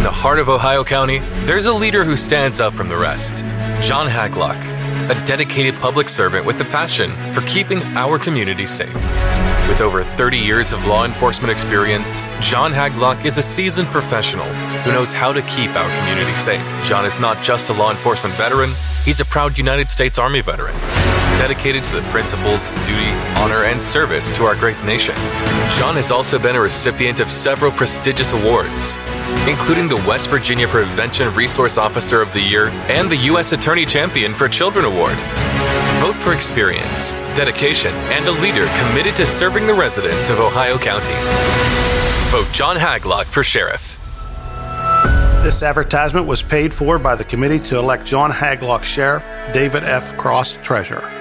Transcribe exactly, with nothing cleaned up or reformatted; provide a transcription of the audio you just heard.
the heart of Ohio County, there's a leader who stands up from the rest. John Haglock, a dedicated public servant with a passion for keeping our community safe. With over thirty years of law enforcement experience, John Haglock is a seasoned professional who knows how to keep our community safe. John is not just a law enforcement veteran, he's a proud United States Army veteran, dedicated to the principles of duty, honor, and service to our great nation. John has also been a recipient of several prestigious awards, including the West Virginia Prevention Resource Officer of the Year and the U S Attorney Champion for Children Award. Vote for experience, dedication, and a leader committed to serving the residents of Ohio County. Vote John Haglock for sheriff. This advertisement was paid for by the committee to elect John Haglock sheriff, David F. Cross treasurer.